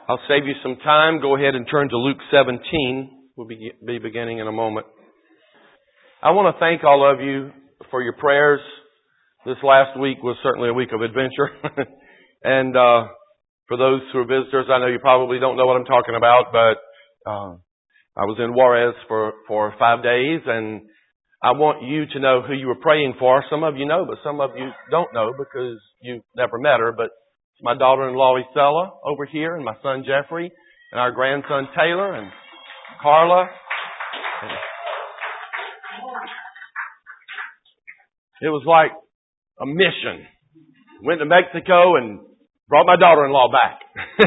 I'll save you some time. Go ahead and turn to Luke 17. We'll be beginning in a moment. I want to thank all of you for your prayers. This last week was certainly a week of adventure. And for those who are visitors, I know you probably don't know what I'm talking about, but I was in Juarez for 5 days, and I want you to know who you were praying for. Some of you know, but some of you don't know because you've never met her. But it's my daughter-in-law, Isela, over here, and my son, Jeffrey, and our grandson, Taylor, and Carla. It was like a mission. Went to Mexico and brought my daughter-in-law back.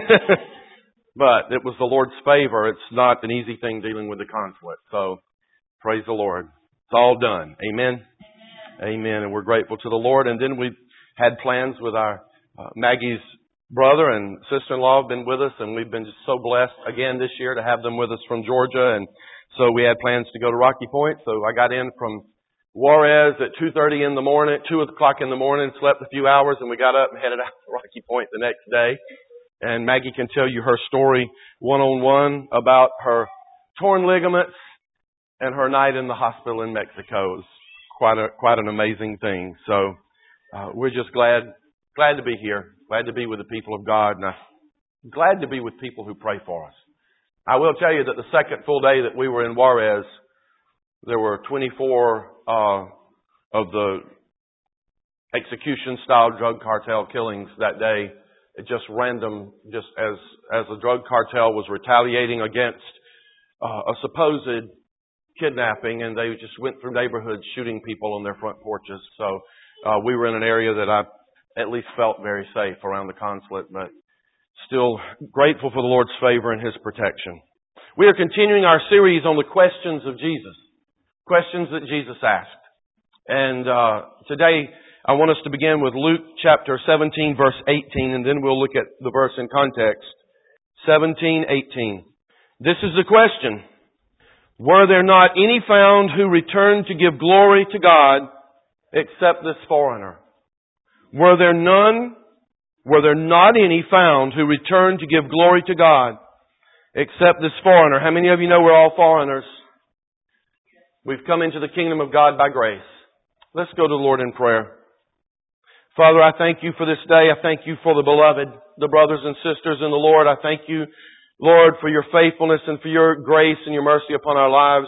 But it was the Lord's favor. It's not an easy thing dealing with the consulate. So praise the Lord. It's all done. Amen. Amen. And we're grateful to the Lord. And then we've had plans with our Maggie's brother and sister-in-law have been with us, and we've been just so blessed again this year to have them with us from Georgia. And so we had plans to go to Rocky Point. So I got in from Juarez at 2:30 in the morning, 2 o'clock in the morning, slept a few hours, and we got up and headed out to Rocky Point the next day. And Maggie can tell you her story one-on-one about her torn ligaments and her night in the hospital in Mexico. It was quite an amazing thing. So we're just glad to be here, glad to be with the people of God, and I'm glad to be with people who pray for us. I will tell you that the second full day that we were in Juarez, there were 24 of the execution-style drug cartel killings that day. It just random, just as the drug cartel was retaliating against a supposed kidnapping, and they just went through neighborhoods shooting people on their front porches. So we were in an area that I at least felt very safe around the consulate, but still grateful for the Lord's favor and His protection. We are continuing our series on the questions of Jesus. Questions that Jesus asked. And today I want us to begin with Luke chapter 17 verse 18, and then we'll look at the verse in context. 17:18. This is the question. Were there not any found who returned to give glory to God except this foreigner? Were there not any found who returned to give glory to God except this foreigner? How many of you know we're all foreigners? We've come into the kingdom of God by grace. Let's go to the Lord in prayer. Father, I thank you for this day. I thank you for the beloved, the brothers and sisters in the Lord. I thank you, Lord, for your faithfulness and for your grace and your mercy upon our lives.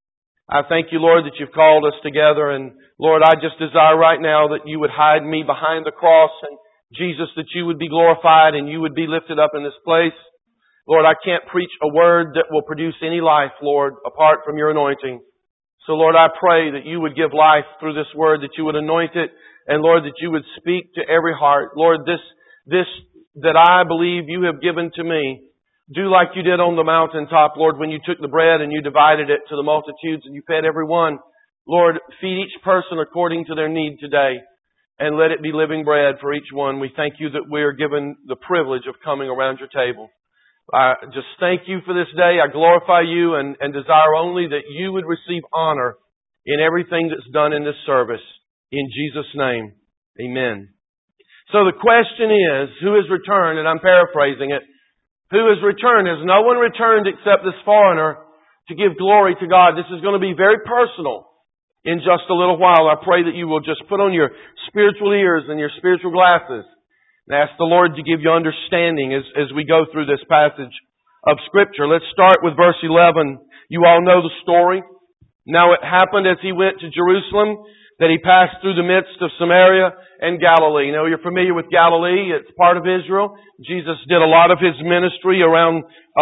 I thank you, Lord, that you've called us together. And Lord, I just desire right now that you would hide me behind the cross, and Jesus, that you would be glorified and you would be lifted up in this place. Lord, I can't preach a word that will produce any life, Lord, apart from your anointing. So, Lord, I pray that you would give life through this word, that you would anoint it, and, Lord, that you would speak to every heart. Lord, this that I believe you have given to me, do like you did on the mountaintop, Lord, when you took the bread and you divided it to the multitudes and you fed everyone. Lord, feed each person according to their need today, and let it be living bread for each one. We thank you that we are given the privilege of coming around your table. I just thank you for this day. I glorify you and desire only that you would receive honor in everything that's done in this service. In Jesus' name, amen. So the question is, who has returned? And I'm paraphrasing it. Who has returned? Has no one returned except this foreigner to give glory to God? This is going to be very personal in just a little while. I pray that you will just put on your spiritual ears and your spiritual glasses and ask the Lord to give you understanding as we go through this passage of Scripture. Let's start with verse 11. You all know the story. Now it happened as he went to Jerusalem that he passed through the midst of Samaria and Galilee. You know, you're familiar with Galilee. It's part of Israel. Jesus did a lot of his ministry around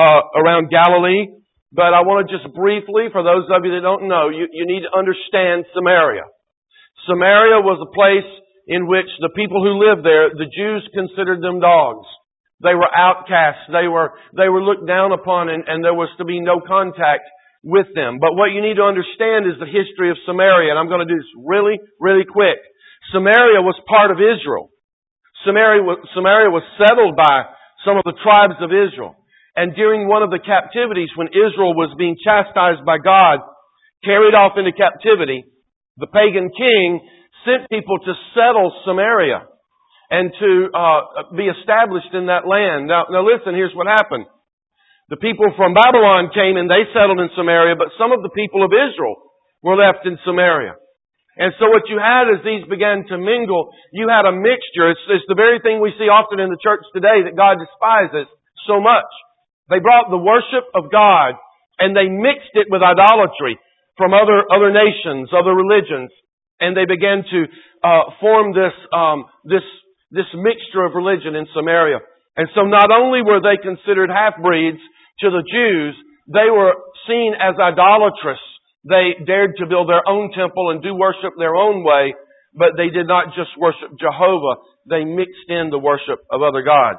Galilee. But I want to just briefly, for those of you that don't know, you need to understand Samaria. Samaria was a place in which the people who lived there, the Jews considered them dogs. They were outcasts. They were looked down upon, and there was to be no contact with them. But what you need to understand is the history of Samaria, and I'm going to do this really, really quick. Samaria was part of Israel. Samaria was settled by some of the tribes of Israel. And during one of the captivities, when Israel was being chastised by God, carried off into captivity, the pagan king sent people to settle Samaria. and to be established in that land. Now listen, here's what happened. The people from Babylon came and they settled in Samaria, but some of the people of Israel were left in Samaria. And so what you had as these began to mingle, you had a mixture. It's the very thing we see often in the church today that God despises so much. They brought the worship of God and they mixed it with idolatry from other nations, other religions. And they began to form this mixture of religion in Samaria. And so not only were they considered half-breeds to the Jews, they were seen as idolatrous. They dared to build their own temple and do worship their own way, but they did not just worship Jehovah. They mixed in the worship of other gods.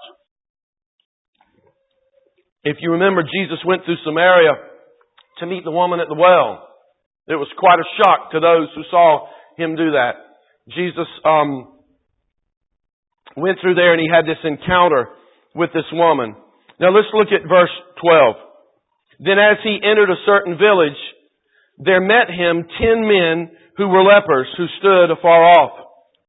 If you remember, Jesus went through Samaria to meet the woman at the well. It was quite a shock to those who saw Him do that. Jesus went through there and He had this encounter with this woman. Now let's look at verse 12. Then as He entered a certain village, there met Him 10 men who were lepers, who stood afar off.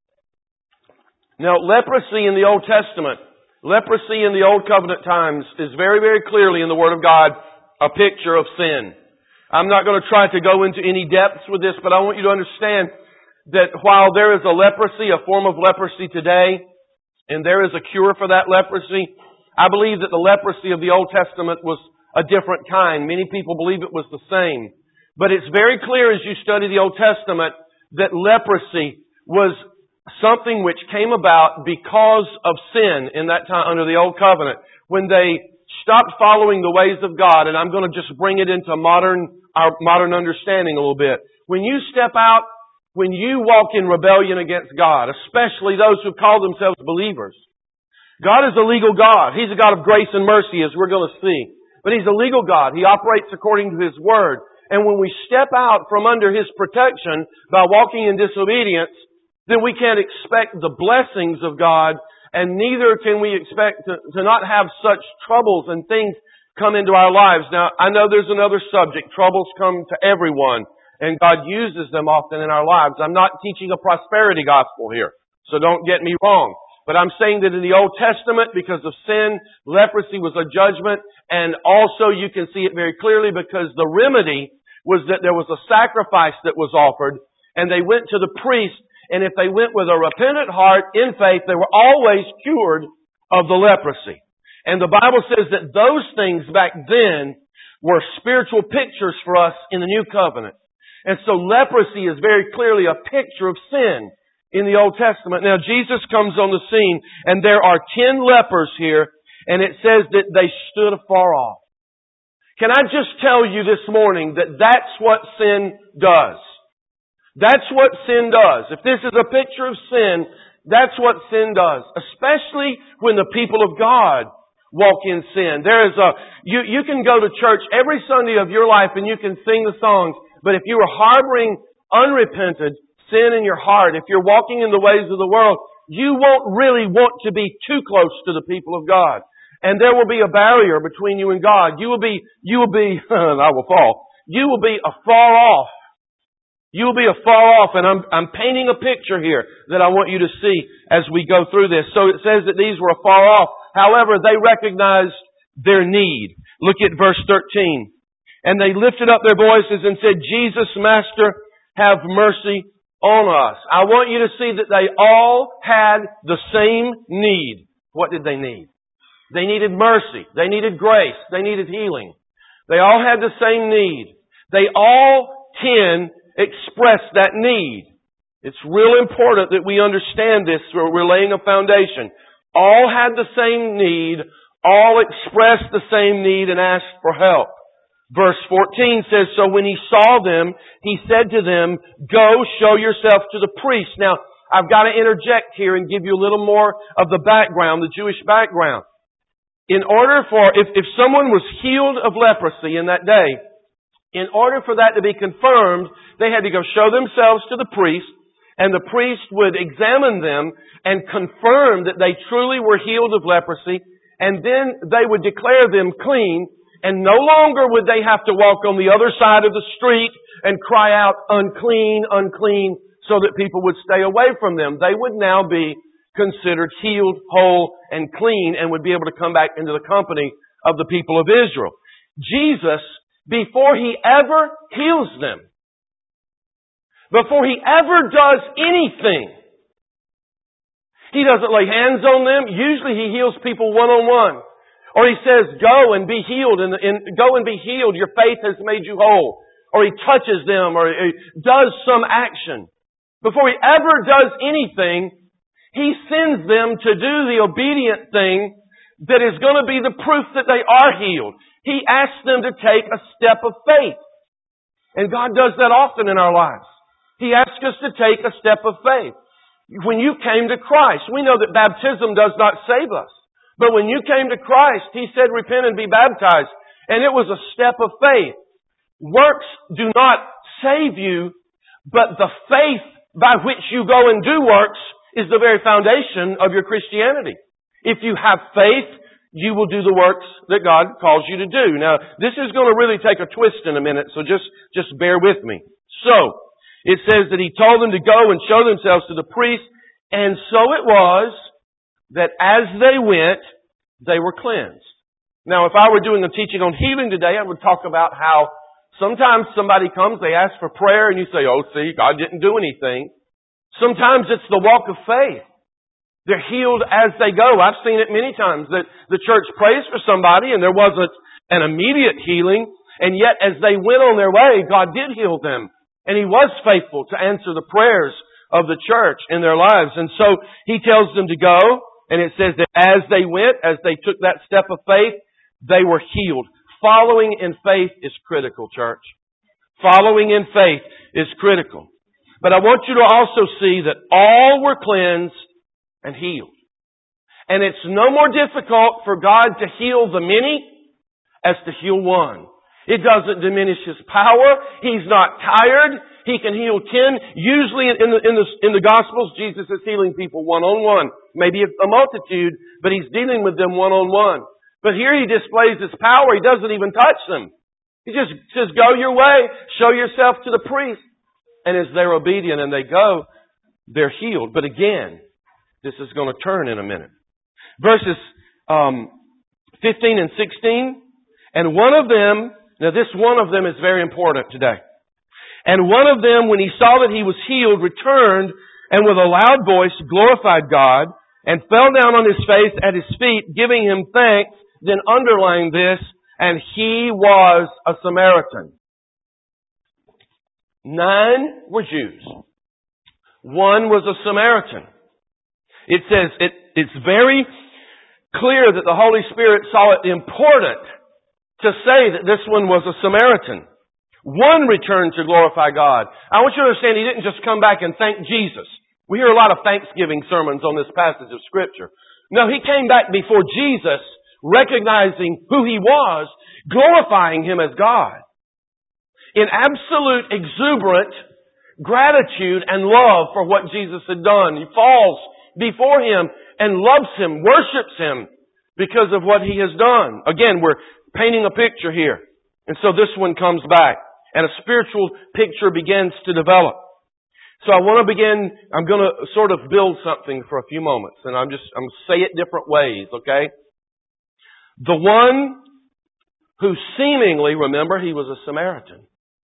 Now, leprosy in the Old Testament, leprosy in the Old Covenant times is very, very clearly in the Word of God a picture of sin. I'm not going to try to go into any depths with this, but I want you to understand that while there is a leprosy, a form of leprosy today, and there is a cure for that leprosy, I believe that the leprosy of the Old Testament was a different kind. Many people believe it was the same. But it's very clear as you study the Old Testament that leprosy was something which came about because of sin in that time under the Old Covenant. When they stopped following the ways of God, and I'm going to just bring it into our modern understanding a little bit. When you step out, when you walk in rebellion against God, especially those who call themselves believers, God is a legal God. He's a God of grace and mercy, as we're going to see. But He's a legal God. He operates according to His Word. And when we step out from under His protection by walking in disobedience, then we can't expect the blessings of God, and neither can we expect to not have such troubles and things come into our lives. Now, I know there's another subject. Troubles come to everyone, and God uses them often in our lives. I'm not teaching a prosperity gospel here, so don't get me wrong. But I'm saying that in the Old Testament, because of sin, leprosy was a judgment, and also you can see it very clearly because the remedy was that there was a sacrifice that was offered, and they went to the priest, and if they went with a repentant heart in faith, they were always cured of the leprosy. And the Bible says that those things back then were spiritual pictures for us in the New Covenant. And so leprosy is very clearly a picture of sin in the Old Testament. Now Jesus comes on the scene, and there are 10 lepers here, and it says that they stood afar off. Can I just tell you this morning that that's what sin does? That's what sin does. If this is a picture of sin, that's what sin does. Especially when the people of God walk in sin. You can go to church every Sunday of your life and you can sing the songs, but if you are harboring unrepented sin in your heart, if you're walking in the ways of the world, you won't really want to be too close to the people of God. And there will be a barrier between you and God. You will be, I will fall. You will be afar off. You will be afar off, and I'm painting a picture here that I want you to see as we go through this. So it says that these were afar off. However, they recognized their need. Look at verse 13. And they lifted up their voices and said, Jesus, Master, have mercy on us. I want you to see that they all had the same need. What did they need? They needed mercy. They needed grace. They needed healing. They all had the same need. They all 10 expressed that need. It's real important that we understand this. We're laying a foundation. All had the same need. All expressed the same need and asked for help. Verse 14 says, so when He saw them, He said to them, go show yourself to the priest. Now, I've got to interject here and give you a little more of the background, the Jewish background. In order for, if someone was healed of leprosy in that day, in order for that to be confirmed, they had to go show themselves to the priest, and the priest would examine them and confirm that they truly were healed of leprosy, and then they would declare them clean, and no longer would they have to walk on the other side of the street and cry out, unclean, unclean, so that people would stay away from them. They would now be considered healed, whole, and clean, and would be able to come back into the company of the people of Israel. Jesus, before He ever heals them, before He ever does anything, He doesn't lay hands on them. Usually He heals people one-on-one. Or He says, go and be healed, and go and be healed. Your faith has made you whole. Or He touches them, or He does some action. Before He ever does anything, He sends them to do the obedient thing that is going to be the proof that they are healed. He asks them to take a step of faith. And God does that often in our lives. He asks us to take a step of faith. When you came to Christ, we know that baptism does not save us. But when you came to Christ, He said, repent and be baptized. And it was a step of faith. Works do not save you, but the faith by which you go and do works is the very foundation of your Christianity. If you have faith, you will do the works that God calls you to do. Now, this is going to really take a twist in a minute, so just bear with me. So, it says that He told them to go and show themselves to the priest, and so it was that as they went, they were cleansed. Now, if I were doing a teaching on healing today, I would talk about how sometimes somebody comes, they ask for prayer, and you say, oh, see, God didn't do anything. Sometimes it's the walk of faith. They're healed as they go. I've seen it many times that the church prays for somebody and there wasn't an immediate healing, and yet as they went on their way, God did heal them. And He was faithful to answer the prayers of the church in their lives. And so He tells them to go, and it says that as they went, as they took that step of faith, they were healed. Following in faith is critical, church. Following in faith is critical. But I want you to also see that all were cleansed and healed. And it's no more difficult for God to heal the many as to heal one. It doesn't diminish His power. He's not tired. He can heal 10. Usually in the Gospels, Jesus is healing people one-on-one. Maybe a multitude, but He's dealing with them one-on-one. But here He displays His power. He doesn't even touch them. He just says, go your way. Show yourself to the priest. And as they're obedient and they go, they're healed. But again, this is going to turn in a minute. Verses 15 and 16. And one of them, now this one of them is very important today. And one of them, when he saw that he was healed, returned and with a loud voice glorified God and fell down on his face at His feet, giving Him thanks. Then underline this, and he was a Samaritan. 9 were Jews. 1 was a Samaritan. It says, it's very clear that the Holy Spirit saw it important to say that this one was a Samaritan. 1 returned to glorify God. I want you to understand, he didn't just come back and thank Jesus. We hear a lot of Thanksgiving sermons on this passage of Scripture. No, he came back before Jesus, recognizing who He was, glorifying Him as God. In absolute exuberant gratitude and love for what Jesus had done. He falls before Him and loves Him, worships Him because of what He has done. Again, we're painting a picture here. And so this one comes back and a spiritual picture begins to develop. So I want to begin, I'm going to sort of build something for a few moments and I'm going to say it different ways, okay? The one who seemingly, remember, he was a Samaritan.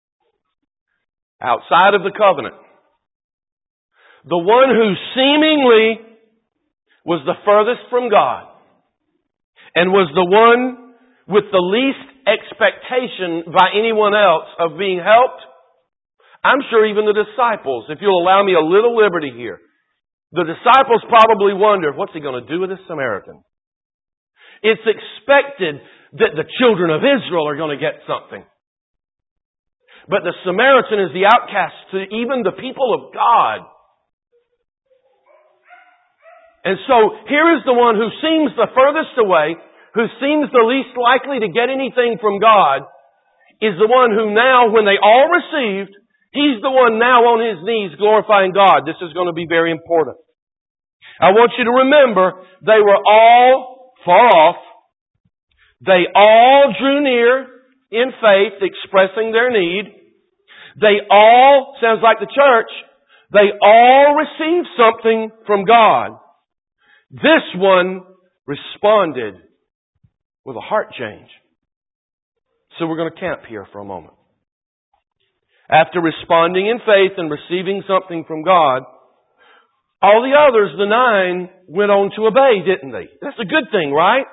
Outside of the covenant. The one who seemingly was the furthest from God and was the one with the least expectation by anyone else of being helped. I'm sure even the disciples, if you'll allow me a little liberty here, the disciples probably wondered, what's He going to do with this Samaritan? It's expected that the children of Israel are going to get something. But the Samaritan is the outcast to even the people of God. And so here is the one who seems the furthest away, who seems the least likely to get anything from God, is the one who now, when they all received, he's the one now on his knees glorifying God. This is going to be very important. I want you to remember, they were all far off. They all drew near in faith, expressing their need. They all, sounds like the church, they all received something from God. This one responded with a heart change. So we're going to camp here for a moment. After responding in faith and receiving something from God, all the others, the 9, went on to obey, didn't they? That's a good thing, right?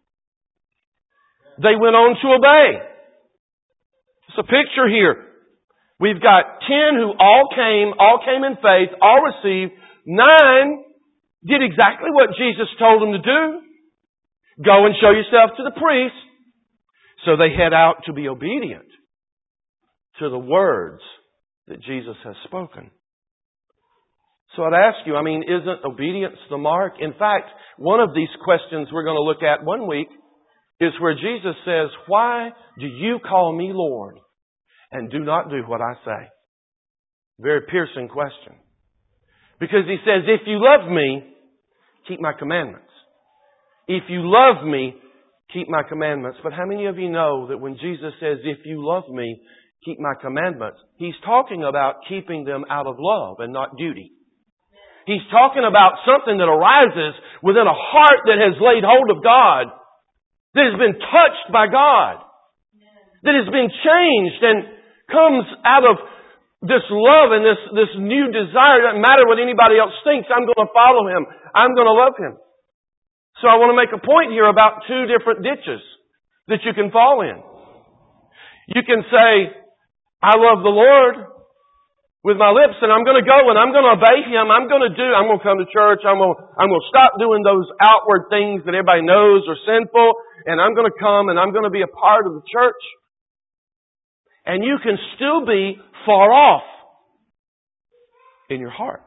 They went on to obey. It's a picture here. We've got 10 who all came in faith, all received. 9 did exactly what Jesus told them to do. Go and show yourself to the priest. So they head out to be obedient to the words that Jesus has spoken. So I'd ask you, isn't obedience the mark? In fact, one of these questions we're going to look at one week is where Jesus says, why do you call me Lord and do not do what I say? Very piercing question. Because He says, if you love me, keep my commandments. If you love me, keep my commandments. But how many of you know that when Jesus says, if you love me, keep my commandments, He's talking about keeping them out of love and not duty. He's talking about something that arises within a heart that has laid hold of God, that has been touched by God, that has been changed and comes out of this love and this new desire. It doesn't matter what anybody else thinks. I'm going to follow Him. I'm going to love Him. So I want to make a point here about 2 different ditches that you can fall in. You can say, I love the Lord with my lips, and I'm going to go and I'm going to obey Him. I'm going to come to church. I'm going to stop doing those outward things that everybody knows are sinful, and I'm going to come and I'm going to be a part of the church. And you can still be far off in your heart.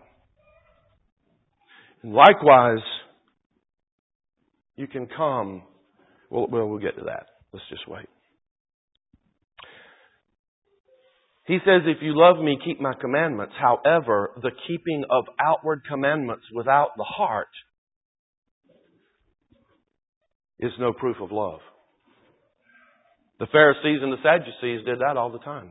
And likewise, you can come. Well, we'll get to that. Let's just wait. He says, if you love me, keep my commandments. However, the keeping of outward commandments without the heart is no proof of love. The Pharisees and the Sadducees did that all the time.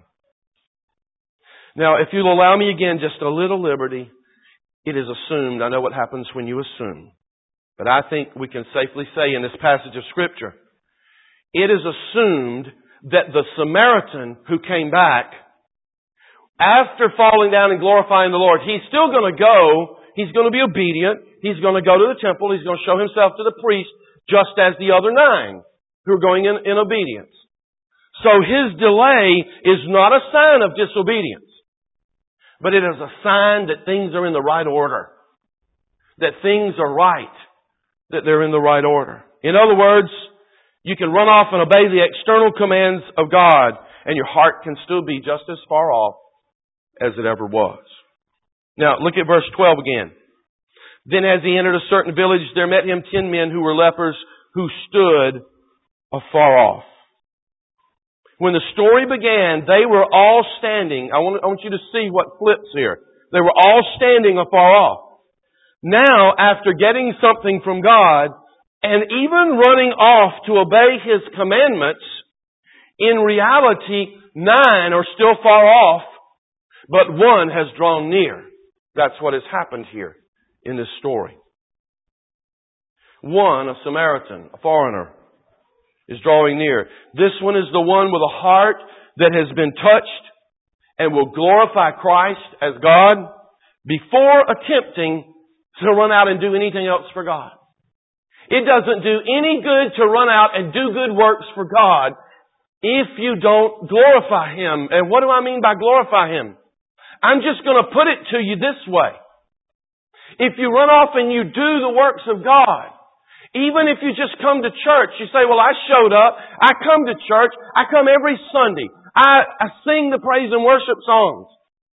Now, if you'll allow me again just a little liberty, it is assumed. I know what happens when you assume. But I think we can safely say in this passage of Scripture, it is assumed that the Samaritan who came back, after falling down and glorifying the Lord, he's still going to go. He's going to be obedient. He's going to go to the temple. He's going to show himself to the priest, just as the other 9 who are going in obedience. So his delay is not a sign of disobedience, but it is a sign that things are in the right order, that things are right, that they're in the right order. In other words, you can run off and obey the external commands of God, and your heart can still be just as far off as it ever was. Now, look at verse 12 again. Then as he entered a certain village, there met him 10 men who were lepers, who stood afar off. When the story began, they were all standing. I want you to see what flips here. They were all standing afar off. Now, after getting something from God, and even running off to obey His commandments, in reality, 9 are still far off, but 1 has drawn near. That's what has happened here in this story. 1, a Samaritan, a foreigner, is drawing near. This one is the one with a heart that has been touched and will glorify Christ as God before attempting to run out and do anything else for God. It doesn't do any good to run out and do good works for God if you don't glorify Him. And what do I mean by glorify Him? I'm just going to put it to you this way. If you run off and you do the works of God, even if you just come to church, you say, well, I showed up, I come to church, I come every Sunday, I sing the praise and worship songs.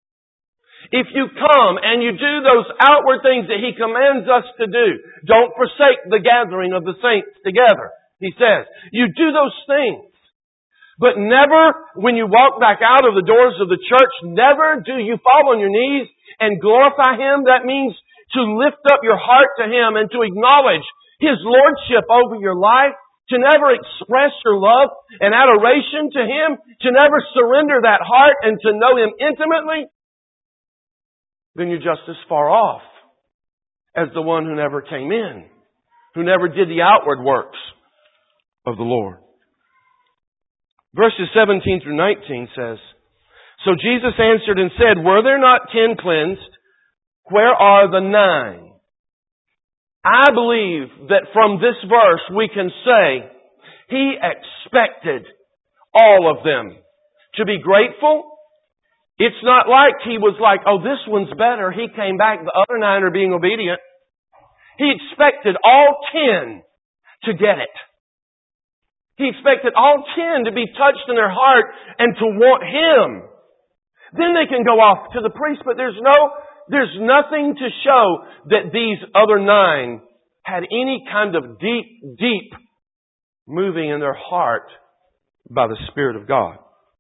If you come and you do those outward things that He commands us to do, don't forsake the gathering of the saints together, He says. You do those things. But never, when you walk back out of the doors of the church, never do you fall on your knees and glorify Him. That means to lift up your heart to Him and to acknowledge His lordship over your life, to never express your love and adoration to Him, to never surrender that heart and to know Him intimately, then you're just as far off as the one who never came in. who never did the outward works of the Lord. Verses 17 through 19 says, So Jesus answered and said, Were there not 10 cleansed? Where are the 9? I believe that from this verse we can say He expected all of them to be grateful. It's not like He was like, oh, this one's better. He came back. The other 9 are being obedient. He expected all 10 to get it. He expected all 10 to be touched in their heart and to want Him. Then they can go off to the priest, but there's nothing to show that these other 9 had any kind of deep moving in their heart by the Spirit of God.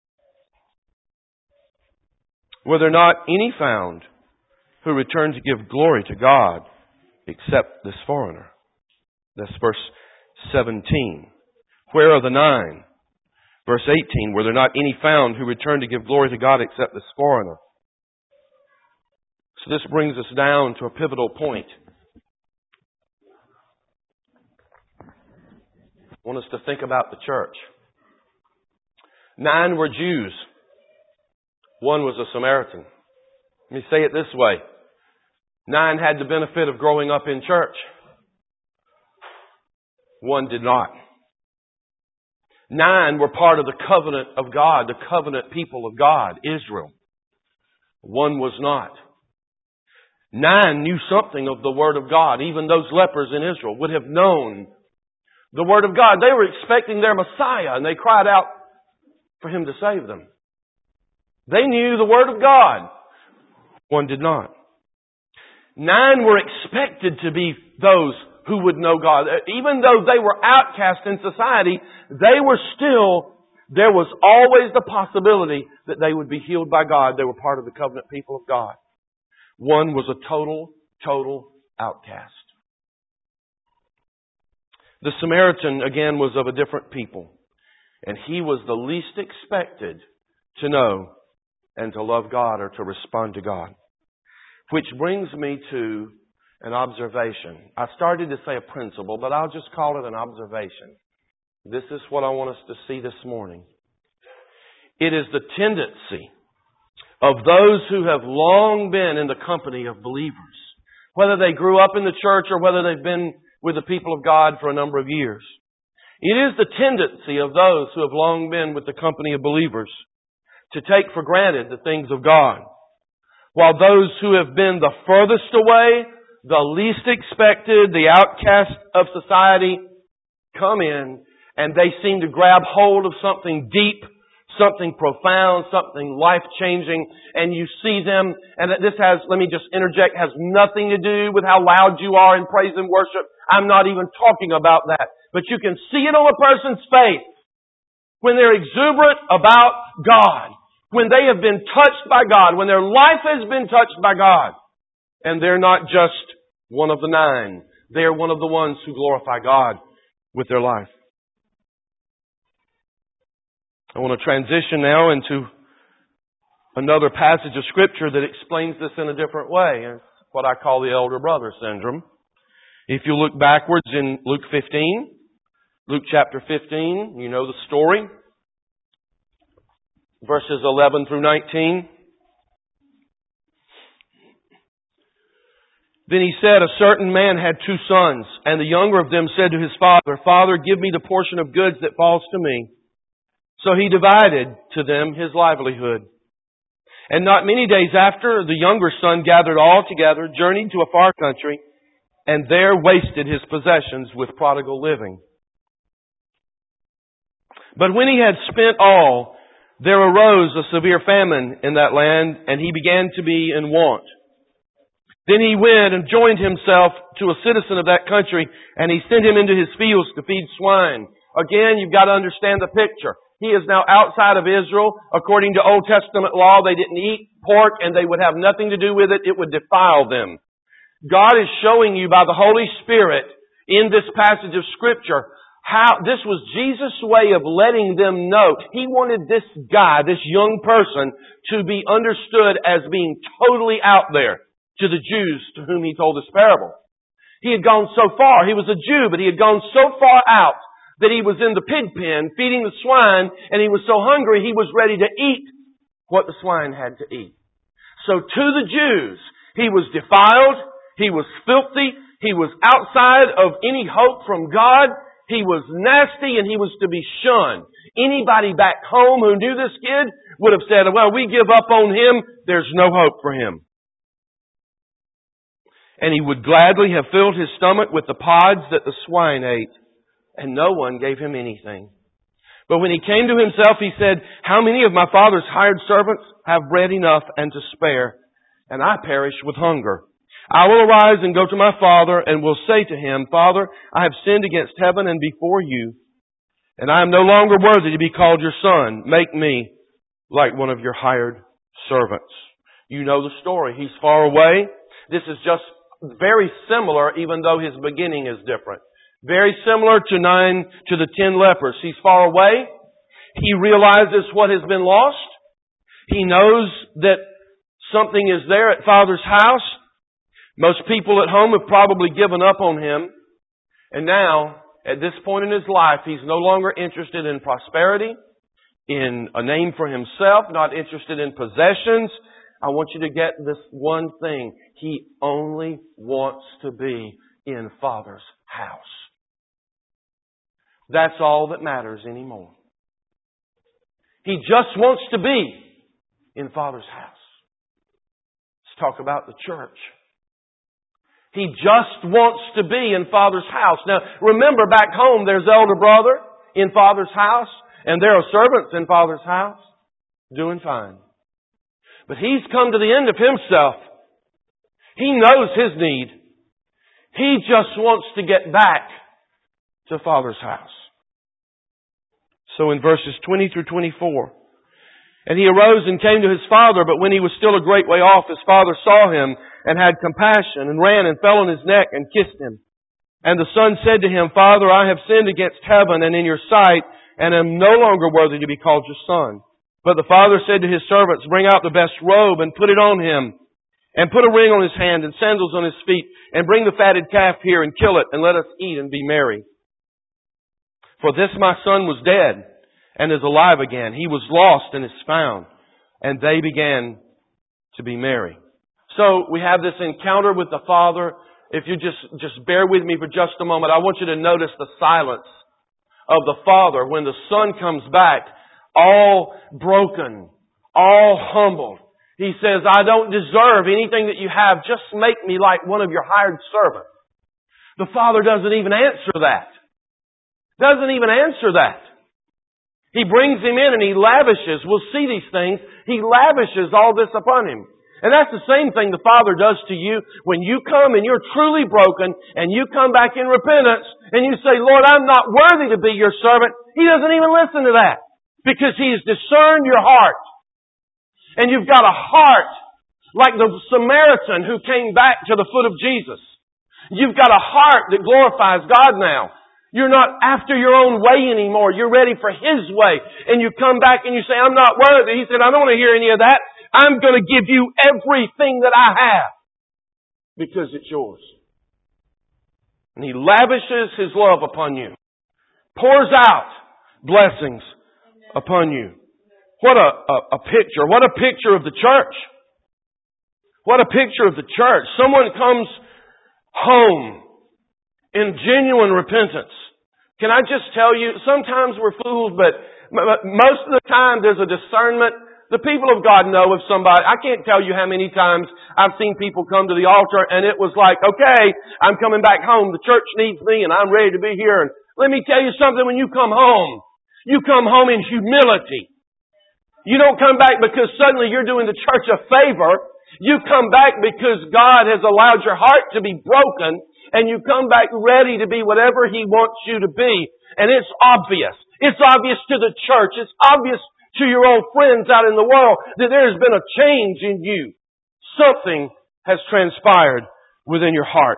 Were there not any found who returned to give glory to God except this foreigner? That's verse 17. Where are the 9? Verse 18. Were there not any found who returned to give glory to God except this foreigner? So this brings us down to a pivotal point. I want us to think about the church. 9 were Jews. 1 was a Samaritan. Let me say it this way. 9 had the benefit of growing up in church. 1 did not. 9 were part of the covenant of God, the covenant people of God, Israel. 1 was not. 9 knew something of the Word of God. Even those lepers in Israel would have known the Word of God. They were expecting their Messiah, and they cried out for Him to save them. They knew the Word of God. 1 did not. 9 were expected to be those who would know God. Even though they were outcast in society, there was always the possibility that they would be healed by God. They were part of the covenant people of God. 1 was a total outcast. The Samaritan, again, was of a different people. And he was the least expected to know and to love God or to respond to God. Which brings me to an observation. I started to say a principle, but I'll just call it an observation. This is what I want us to see this morning. It is the tendency of those who have long been in the company of believers, whether they grew up in the church or whether they've been with the people of God for a number of years. It is the tendency of those who have long been with the company of believers to take for granted the things of God, while those who have been the furthest away, the least expected, the outcast of society, come in and they seem to grab hold of something deep, something profound, something life-changing, and you see them, and this has, let me just interject, has nothing to do with how loud you are in praise and worship. I'm not even talking about that. But you can see it on a person's face when they're exuberant about God, when they have been touched by God, when their life has been touched by God. And they're not just one of the 9. They're one of the ones who glorify God with their life. I want to transition now into another passage of Scripture that explains this in a different way. It's what I call the elder brother syndrome. If you look backwards in Luke 15, Luke chapter 15, you know the story. Verses 11 through 19. Then he said, a certain man had 2 sons, and the younger of them said to his father, Father, give me the portion of goods that falls to me. So he divided to them his livelihood. And not many days after, the younger son gathered all together, journeyed to a far country, and there wasted his possessions with prodigal living. But when he had spent all, there arose a severe famine in that land, and he began to be in want. Then he went and joined himself to a citizen of that country, and he sent him into his fields to feed swine. Again, you've got to understand the picture. He is now outside of Israel. According to Old Testament law, they didn't eat pork, and they would have nothing to do with it. It would defile them. God is showing you by the Holy Spirit in this passage of Scripture how this was Jesus' way of letting them know. He wanted this guy, this young person, to be understood as being totally out there to the Jews to whom he told this parable. He had gone so far. He was a Jew, but he had gone so far out that he was in the pig pen feeding the swine, and he was so hungry he was ready to eat what the swine had to eat. So to the Jews, he was defiled, he was filthy, he was outside of any hope from God, he was nasty, and he was to be shunned. Anybody back home who knew this kid would have said, well, we give up on him, there's no hope for him. And he would gladly have filled his stomach with the pods that the swine ate, and no one gave him anything. But when he came to himself, he said, how many of my father's hired servants have bread enough and to spare, and I perish with hunger? I will arise and go to my father, and will say to him, Father, I have sinned against heaven and before you, and I am no longer worthy to be called your son. Make me like one of your hired servants. You know the story. He's far away. This is just very similar, even though his beginning is different. Very similar to the 10 lepers. He's far away. He realizes what has been lost. He knows that something is there at Father's house. Most people at home have probably given up on him. And now, at this point in his life, he's no longer interested in prosperity, in a name for himself, not interested in possessions. I want you to get this one thing. He only wants to be in Father's house. That's all that matters anymore. He just wants to be in Father's house. Let's talk about the church. He just wants to be in Father's house. Now, remember back home there's elder brother in Father's house, and there are servants in Father's house doing fine. But he's come to the end of himself. He knows his need. He just wants to get back to Father's house. So in verses 20 through 24, and he arose and came to his father, but when he was still a great way off, his father saw him and had compassion and ran and fell on his neck and kissed him. And the son said to him, Father, I have sinned against heaven and in your sight, and am no longer worthy to be called your son. But the father said to his servants, bring out the best robe and put it on him, and put a ring on his hand and sandals on his feet, and bring the fatted calf here and kill it, and let us eat and be merry. For this my son was dead and is alive again. He was lost and is found. And they began to be merry. So we have this encounter with the Father. If you just bear with me for just a moment, I want you to notice the silence of the Father when the Son comes back, all broken, all humbled. He says, I don't deserve anything that you have. Just make me like one of your hired servants. The Father doesn't even answer that. Doesn't even answer that. He brings him in and he lavishes. We'll see these things. He lavishes all this upon him. And that's the same thing the Father does to you when you come and you're truly broken and you come back in repentance and you say, Lord, I'm not worthy to be your servant. He doesn't even listen to that because He's discerned your heart. And you've got a heart like the Samaritan who came back to the foot of Jesus. You've got a heart that glorifies God now. You're not after your own way anymore. You're ready for His way. And you come back and you say, I'm not worthy. He said, I don't want to hear any of that. I'm going to give you everything that I have because it's yours. And He lavishes His love upon you. Pours out blessings upon you. What a picture. What a picture of the church. What a picture of the church. Someone comes home in genuine repentance. Can I just tell you, sometimes we're fooled, but most of the time there's a discernment. The people of God know if somebody, I can't tell you how many times I've seen people come to the altar and it was like, okay, I'm coming back home. The church needs me and I'm ready to be here. And let me tell you something, when you come home in humility. You don't come back because suddenly you're doing the church a favor. You come back because God has allowed your heart to be broken. And you come back ready to be whatever He wants you to be. And it's obvious. It's obvious to the church. It's obvious to your old friends out in the world that there has been a change in you. Something has transpired within your heart.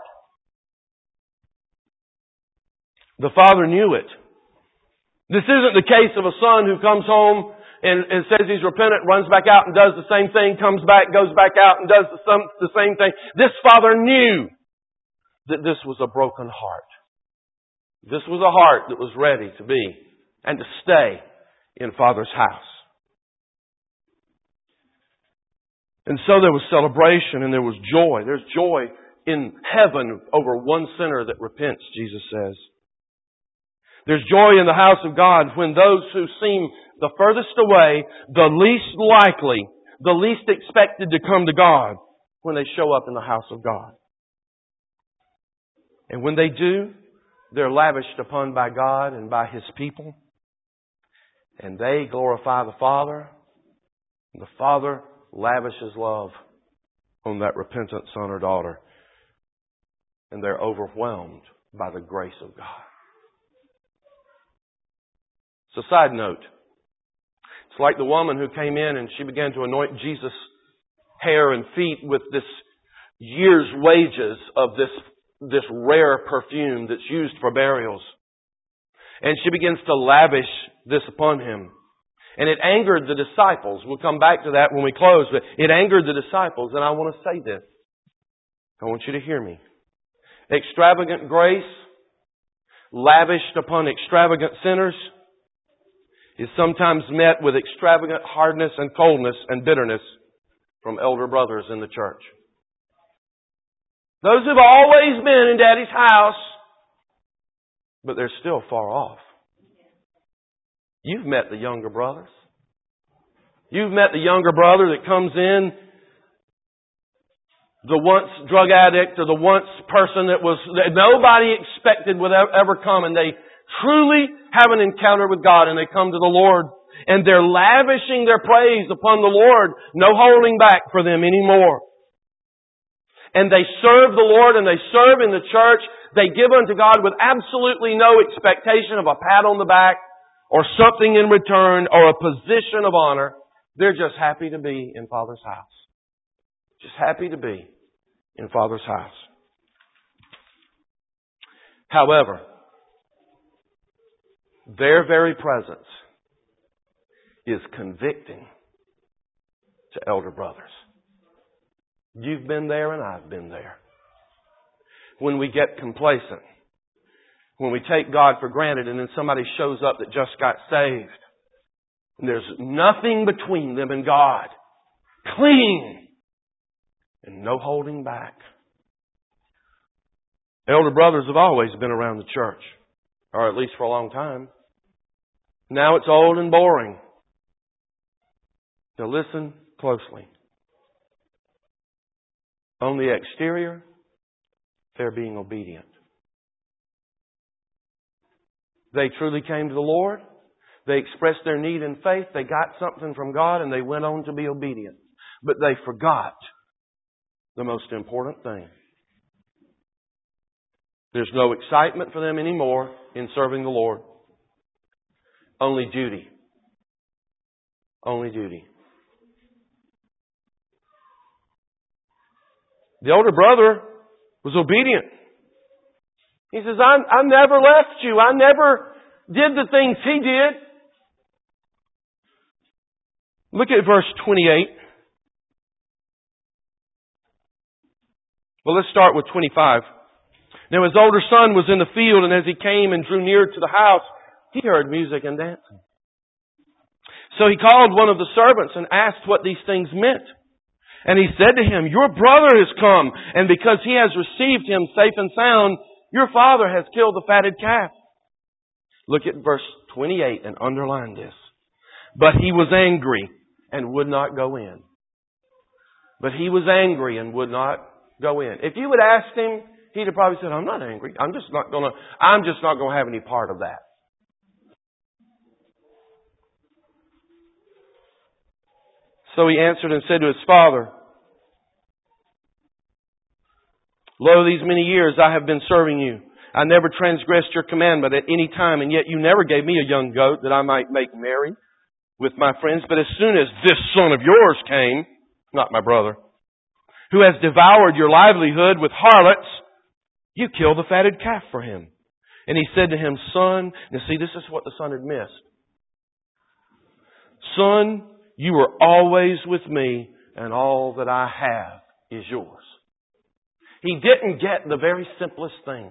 The Father knew it. This isn't the case of a son who comes home and says he's repentant, runs back out and does the same thing, comes back, goes back out and does the same thing. This Father knew that this was a broken heart. This was a heart that was ready to be and to stay in Father's house. And so there was celebration and there was joy. There's joy in heaven over one sinner that repents, Jesus says. There's joy in the house of God when those who seem the furthest away, the least likely, the least expected to come to God, when they show up in the house of God. And when they do, they're lavished upon by God and by His people. And they glorify the Father. And the Father lavishes love on that repentant son or daughter. And they're overwhelmed by the grace of God. So, side note. It's like the woman who came in and she began to anoint Jesus' hair and feet with this year's wages of this rare perfume that's used for burials. And she begins to lavish this upon Him. And it angered the disciples. We'll come back to that when we close, but it angered the disciples. And I want to say this. I want you to hear me. Extravagant grace, lavished upon extravagant sinners, is sometimes met with extravagant hardness and coldness and bitterness from elder brothers in the church. Those who've always been in Daddy's house, but they're still far off. You've met the younger brothers. You've met the younger brother that comes in, the once drug addict or the once person that nobody expected would ever come, and they truly have an encounter with God and they come to the Lord and they're lavishing their praise upon the Lord. No holding back for them anymore. And they serve the Lord and they serve in the church. They give unto God with absolutely no expectation of a pat on the back or something in return or a position of honor. They're just happy to be in Father's house. Just happy to be in Father's house. However, their very presence is convicting to elder brothers. You've been there and I've been there. When we get complacent, when we take God for granted and then somebody shows up that just got saved, and there's nothing between them and God, clean, and no holding back. Elder brothers have always been around the church, or at least for a long time. Now it's old and boring. Now listen closely. On the exterior, they're being obedient. They truly came to the Lord. They expressed their need in faith. They got something from God and they went on to be obedient. But they forgot the most important thing. There's no excitement for them anymore in serving the Lord. Only duty. Only duty. The older brother was obedient. He says, I never left you. I never did the things he did. Look at verse 28. Well, let's start with 25. Now his older son was in the field, and as he came and drew near to the house, he heard music and dancing. So he called one of the servants and asked what these things meant. And he said to him, your brother has come, and because he has received him safe and sound, your father has killed the fatted calf. Look at verse 28 and underline this. But he was angry and would not go in. But he was angry and would not go in. If you would ask him, he'd have probably said, I'm not angry. I'm just not going to have any part of that. So he answered and said to his father, lo, these many years I have been serving you. I never transgressed your commandment at any time, and yet you never gave me a young goat that I might make merry with my friends. But as soon as this son of yours came, not my brother, who has devoured your livelihood with harlots, you killed the fatted calf for him. And he said to him, son, now see, this is what the son had missed. Son, you were always with me, and all that I have is yours. He didn't get the very simplest thing.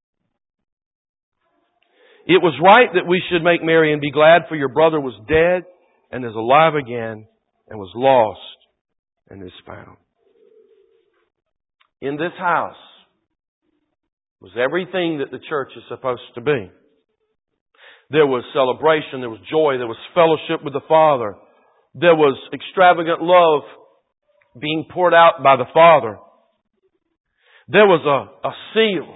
It was right that we should make merry and be glad, for your brother was dead and is alive again, and was lost and is found. In this house was everything that the church is supposed to be. There was celebration, there was joy, there was fellowship with the Father. There was extravagant love being poured out by the Father. There was a seal.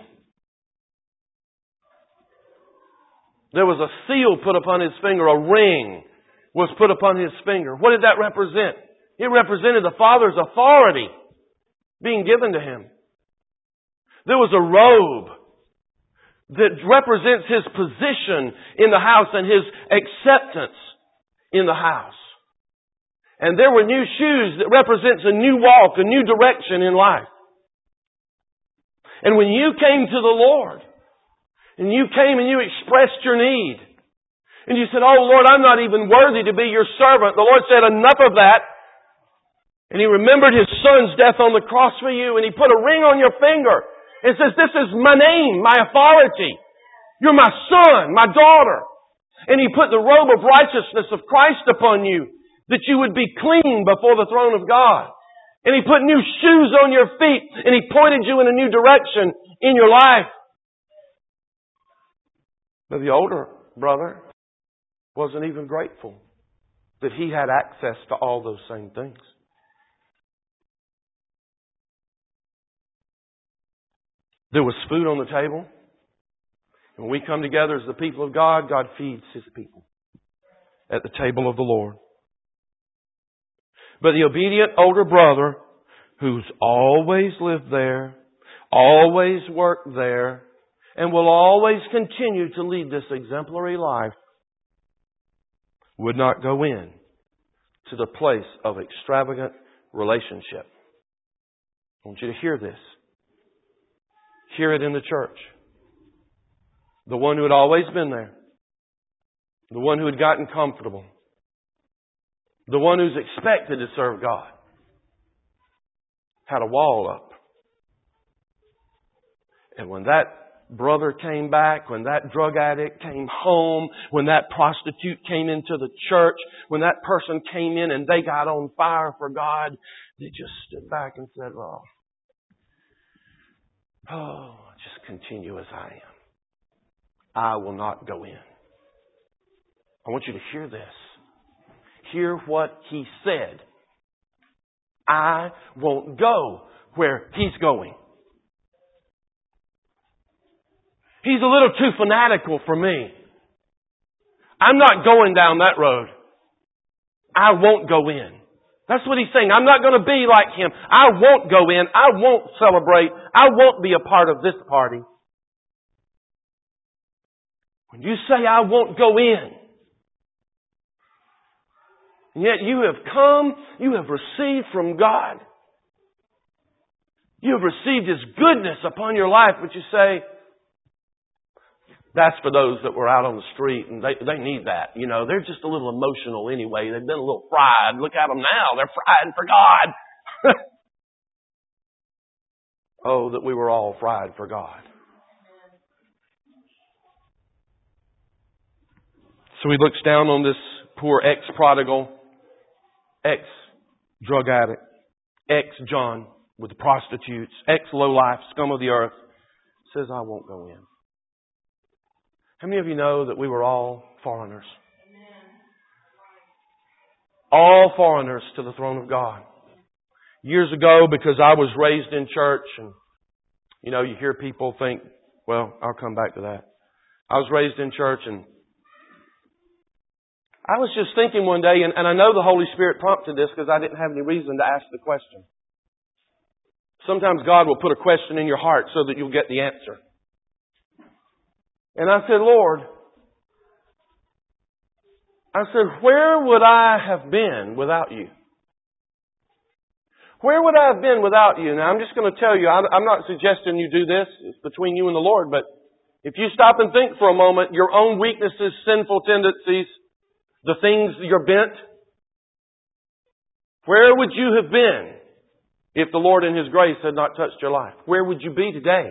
There was a seal put upon his finger. A ring was put upon his finger. What did that represent? It represented the Father's authority being given to him. There was a robe that represents his position in the house and his acceptance in the house. And there were new shoes that represents a new walk, a new direction in life. And when you came to the Lord, and you came and you expressed your need, and you said, "Oh Lord, I'm not even worthy to be your servant," the Lord said, "Enough of that." And He remembered His Son's death on the cross for you, and He put a ring on your finger. It says, "This is my name, my authority. You're my son, my daughter." And He put the robe of righteousness of Christ upon you, that you would be clean before the throne of God. And He put new shoes on your feet, and He pointed you in a new direction in your life. But the older brother wasn't even grateful that he had access to all those same things. There was food on the table. When we come together as the people of God, God feeds His people at the table of the Lord. But the obedient older brother, who's always lived there, always worked there, and will always continue to lead this exemplary life, would not go in to the place of extravagant relationship. I want you to hear this. Hear it in the church. The one who had always been there. The one who had gotten comfortable. The one who's expected to serve God had a wall up. And when that brother came back, when that drug addict came home, when that prostitute came into the church, when that person came in and they got on fire for God, they just stood back and said, just continue as I am. I will not go in. I want you to hear this. Hear what he said. I won't go where he's going. He's a little too fanatical for me. I'm not going down that road. I won't go in. That's what he's saying. I'm not going to be like him. I won't go in. I won't celebrate. I won't be a part of this party. When you say, I won't go in, and yet you have come, you have received from God. You have received His goodness upon your life, but you say, that's for those that were out on the street and they need that. You know, they're just a little emotional anyway. They've been a little fried. Look at them now. They're fried for God. Oh, that we were all fried for God. So He looks down on this poor ex-prodigal, ex-drug addict, ex-John with the prostitutes, ex-lowlife, scum of the earth. Says, I won't go in. How many of you know that we were all foreigners? All foreigners to the throne of God. Years ago, because I was raised in church, and you know, you hear people think, well, I'll come back to that. I was raised in church, and I was just thinking one day, and I know the Holy Spirit prompted this because I didn't have any reason to ask the question. Sometimes God will put a question in your heart so that you'll get the answer. And I said, Lord, where would I have been without You? Where would I have been without You? Now, I'm just going to tell you, I'm not suggesting you do this. It's between you and the Lord. But if you stop and think for a moment, your own weaknesses, sinful tendencies, the things you're bent, where would you have been if the Lord in His grace had not touched your life? Where would you be today?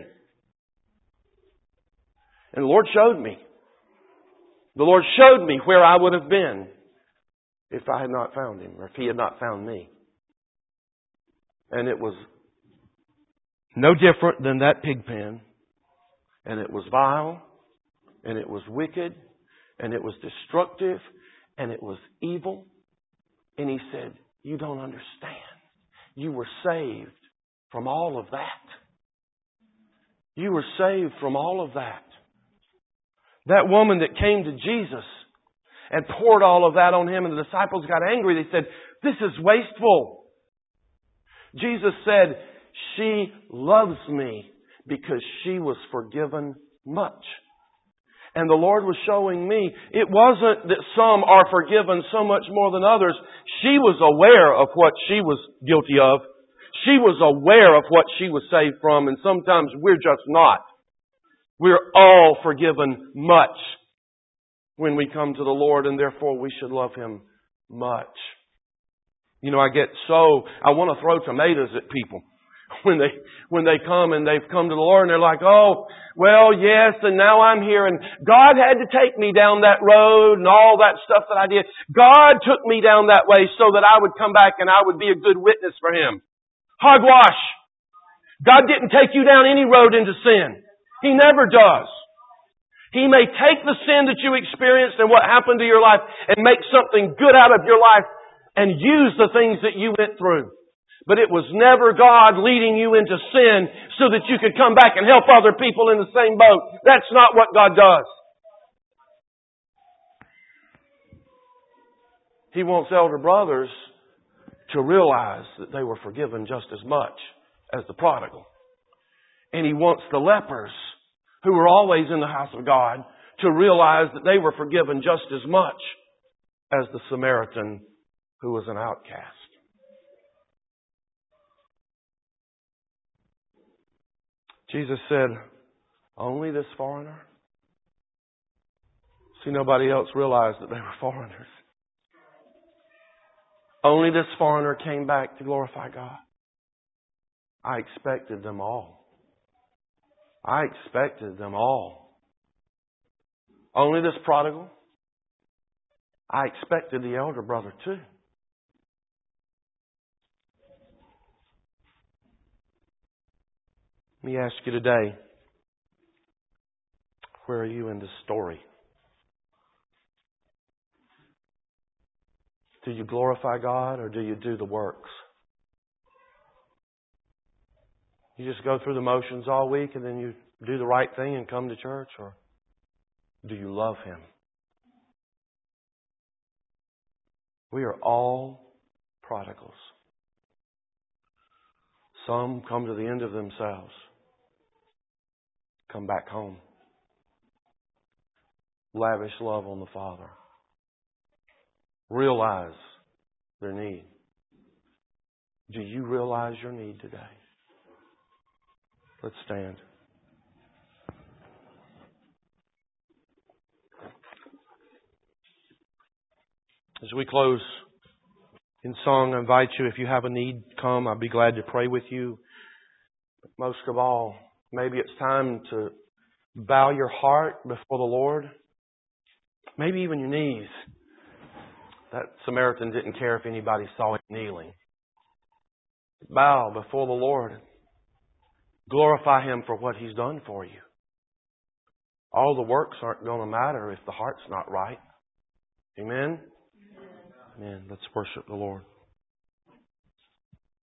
And the Lord showed me. The Lord showed me where I would have been if I had not found Him, or if He had not found me. And it was no different than that pig pen. And it was vile, and it was wicked, and it was destructive, and it was evil. And He said, you don't understand. You were saved from all of that. You were saved from all of that. That woman that came to Jesus and poured all of that on Him, and the disciples got angry. They said, this is wasteful. Jesus said, she loves me because she was forgiven much. And the Lord was showing me, it wasn't that some are forgiven so much more than others. She was aware of what she was guilty of. She was aware of what she was saved from, and sometimes we're just not. We're all forgiven much when we come to the Lord, and therefore we should love Him much. You know, I want to throw tomatoes at people. When they come and they've come to the Lord and they're like, oh, well, yes, and now I'm here and God had to take me down that road and all that stuff that I did. God took me down that way so that I would come back and I would be a good witness for Him. Hogwash! God didn't take you down any road into sin. He never does. He may take the sin that you experienced and what happened to your life and make something good out of your life and use the things that you went through. But it was never God leading you into sin so that you could come back and help other people in the same boat. That's not what God does. He wants elder brothers to realize that they were forgiven just as much as the prodigal. And He wants the lepers, who were always in the house of God, to realize that they were forgiven just as much as the Samaritan who was an outcast. Jesus said, only this foreigner? See, nobody else realized that they were foreigners. Only this foreigner came back to glorify God. I expected them all. I expected them all. Only this prodigal? I expected the elder brother too. Let me ask you today, where are you in this story? Do you glorify God or do you do the works? You just go through the motions all week and then you do the right thing and come to church? Or do you love Him? We are all prodigals. Some come to the end of themselves. Come back home. Lavish love on the Father. Realize their need. Do you realize your need today? Let's stand. As we close in song, I invite you, if you have a need, come. I'd be glad to pray with you. But most of all, maybe it's time to bow your heart before the Lord. Maybe even your knees. That Samaritan didn't care if anybody saw him kneeling. Bow before the Lord. Glorify Him for what He's done for you. All the works aren't going to matter if the heart's not right. Amen? Amen. Let's worship the Lord.